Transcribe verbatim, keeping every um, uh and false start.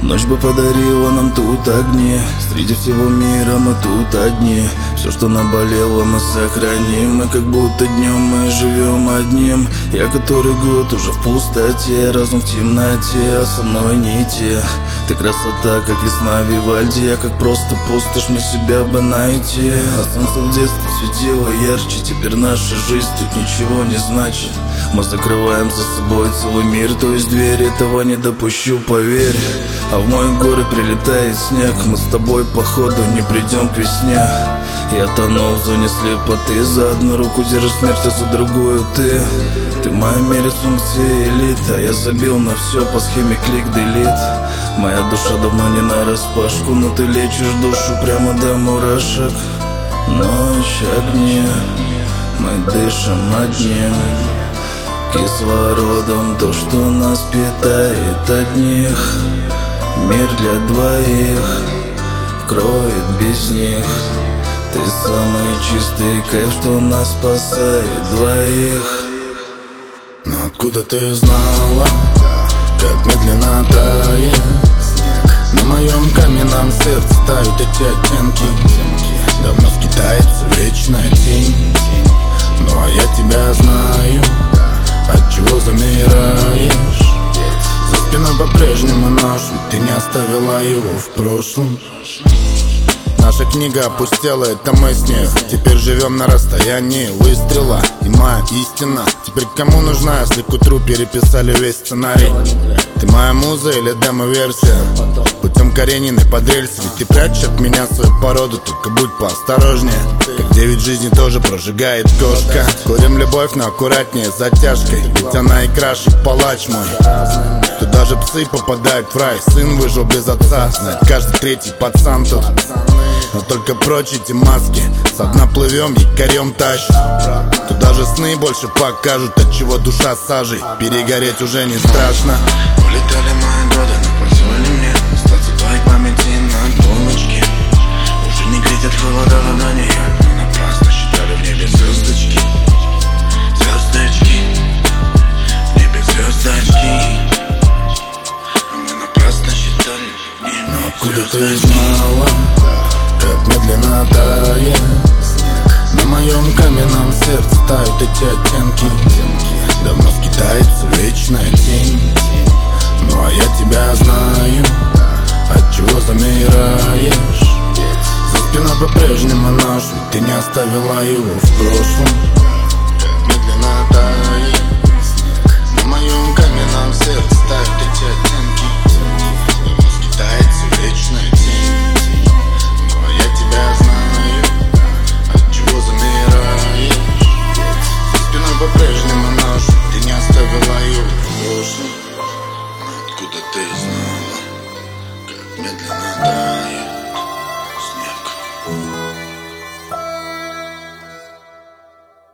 Ночь бы подарила нам тут огни. Среди всего мира мы тут одни. Все, что наболело, мы сохраним. И как будто днем мы живем одним. Я который год уже в пустоте, разум в темноте, а со мной не те. Ты красота, как весна Вивальди. Я как просто пустошь, мне себя бы найти. А солнце в детстве светило ярче. Теперь наша жизнь тут ничего не значит. Мы закрываем за собой целый мир, то есть дверь, этого не допущу, поверь. А в мой город прилетает снег. Мы с тобой походу не придем к весне. Я тону в зоне слепоты. За одну руку держишь смерть, а за другую ты. Ты моя мере функции элита. Я забил на все по схеме клик-делит. Моя душа давно не нараспашку, но ты лечишь душу прямо до мурашек. Ночь, огни, мы дышим одним кислородом, то, что нас питает одних. Мир для двоих кроет без них. Ты самый чистый кайф, что нас спасает двоих. Но откуда ты знала, как медленно тает на моем каменном сердце тают эти оттенки. Давно скитается вечная тень. Ну а я тебя знаю, отчего замираешь. За спиной по-прежнему нож, ведь ты не оставила его в прошлом. Наша книга опустела, это мы с ней. Теперь живем на расстоянии выстрела. И моя истина теперь кому нужна, если к утру переписали весь сценарий? Ты моя муза или демо-версия? Путем Карениной под рельсы. Ведь ты прячешь от меня свою породу, только будь поосторожнее. Как девять жизней тоже прожигает кошка. Курим любовь, но аккуратнее с затяжкой. Ведь она и краше палач мой. Тут даже псы попадают в рай. Сын выжил без отца, знает каждый третий пацан тут. Но только прочь эти маски. Со дна плывем, якорем тащим. Тут даже сны больше покажут, от чего душа сажей. Перегореть уже не страшно. Улетали мои годы, но позволь мне остаться в твоей памяти на полночке. Уже не греть от холода ладони. Мы напрасно считали в небе звездочки. Звездочки, в небе звездочки. А мы напрасно считали в небе. Но откуда ты знала, как медленно тает на моем каменном сердце тают эти оттенки. Давно скитается вечная тень. Ну а я тебя знаю, отчего замираешь. За спиной по-прежнему нож, ведь ты не оставила его в прошлом. Как медленно тает на моем каменном сердце тают эти оттенки. Давно скитается вечная тень. Ну а я тебя знаю, отчего замираешь. За спиной по-прежнему нож, ты не оставила его в прошлом. Откуда ты знала, как медленно тает?